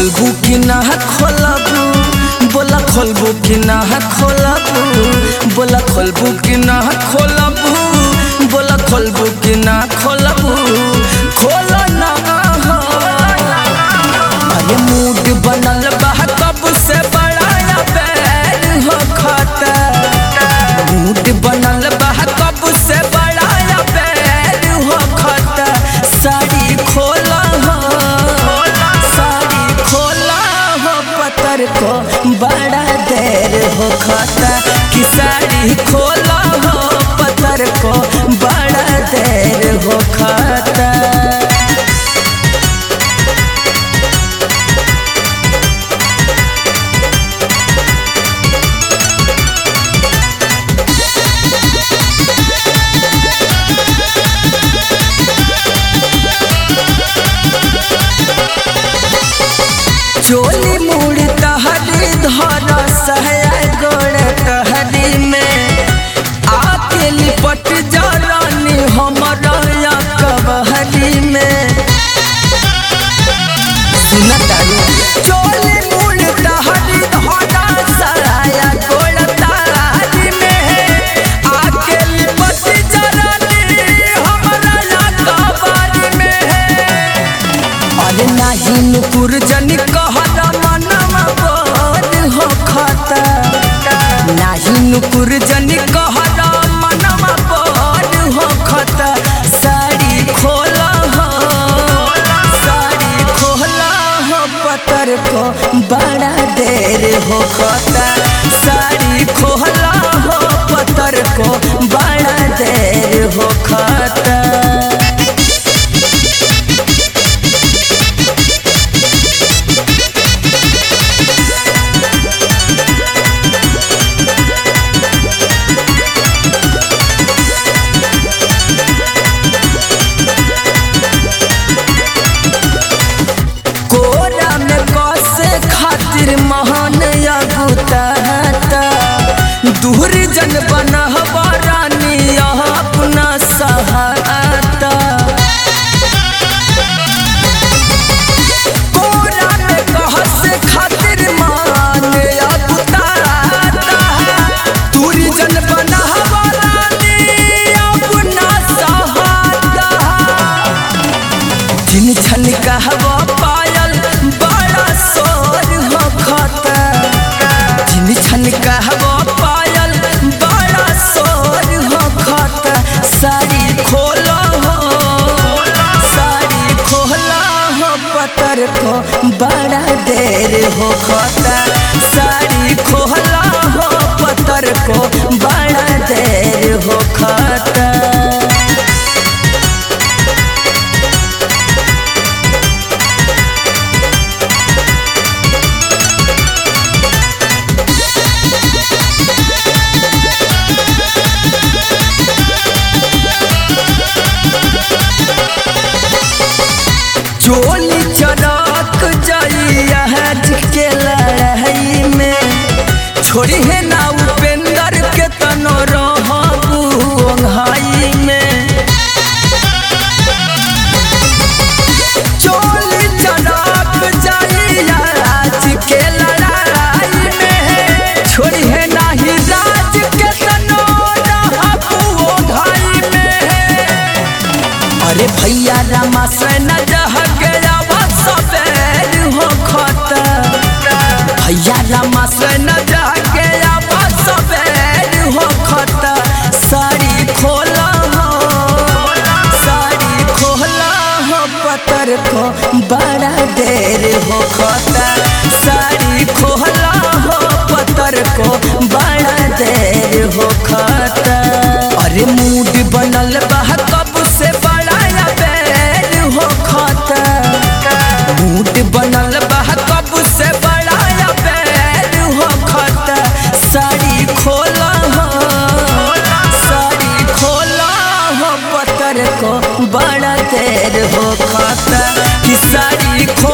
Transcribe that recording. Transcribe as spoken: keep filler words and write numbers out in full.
खोलबू कि ना खोलबू, बोला खोलबू कि ना खोलबू, बोला खोलबू कि ना खोलबू, बोला खोलबू कि ना खोलबू, खोला ना। अरे मूड बनल बा कब से बड़ा बैर हो खाता, मूड बनल बा कब से बड़ा बैर हो खाता। साड़ी खोला हो, साड़ी खोला हो पतर को बड़ा देर हो खाता, कि साड़ी खोला हो पतर को बड़ा देर हो खाता। चोली मुड़ तहरी धर सहया गोड़ तहरी में आके लिपट जरानी हमारा या कबहरी में। सुना तारू चोली मुड़ तहरी धर सहया गोड़ तहरी में आके लिपट जरानी हमारा या कबहरी में। अरे नाही नुकुर जनी कहरा मनवा बोर हो खाता, नाही नुकुर जनी कहरा मनवा बोर हो खाता। साड़ी खोला हो, साड़ी खोला हो पतर को बड़ा देर हो खाता, साड़ी खोला हो पतर को बड़ा देर हो खाता। महान अगुता दूर जन बनहबा रानी अपना सहाता। कोरा में कह से खातिर मान अगुता दूर जन बनहबा रानी अपना सहाता। जिन छन कहवा पायल बड़ा सोर हो खाता, जिन छन कहवा पायल बड़ा सोर हो खाता। साड़ी खोला हो, साड़ी खोला हो पतर को बड़ा देर हो खाता, साड़ी खोला हो पतर को बड़ा देर हो खाता। चोली चरक जाइया के लड़ाई में छोड़ी है ना उपेंद्र के तनो रहबू ओंघाई में। चोली चरक जाइया के लड़ाई में छोड़ी है ना ही राज के तनो रहबू ओंघाई में। अरे भैया रामा से न भैया रामा से न जाके आवा सबेर हो खाता। साड़ी खोला हो, साड़ी खोला हो पतर को बड़ा देर हो खाता, साड़ी खोला हो पतर को बड़ा देर हो खाता। अरे मूड बनल बा कब से बड़ा बैर हो खाता, मूड बनल बा कब से बड़ा बैर हो खाता। साड़ी खोला हो, साड़ी खोला हो पतर को बड़ा देर हो खाता, कि साड़ी